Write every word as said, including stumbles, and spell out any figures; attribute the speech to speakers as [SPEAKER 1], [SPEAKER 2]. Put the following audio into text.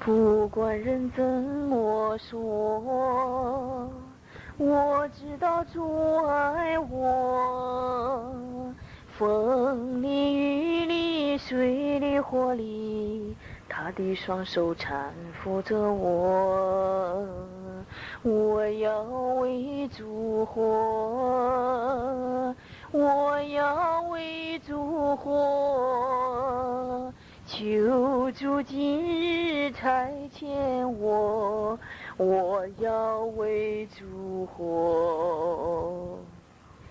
[SPEAKER 1] 不管人怎么说，我知道主爱我。风里雨里水里火里，他的双手搀扶着我。我要为主活，我要为主活，求主今日差遣我，我要为主活。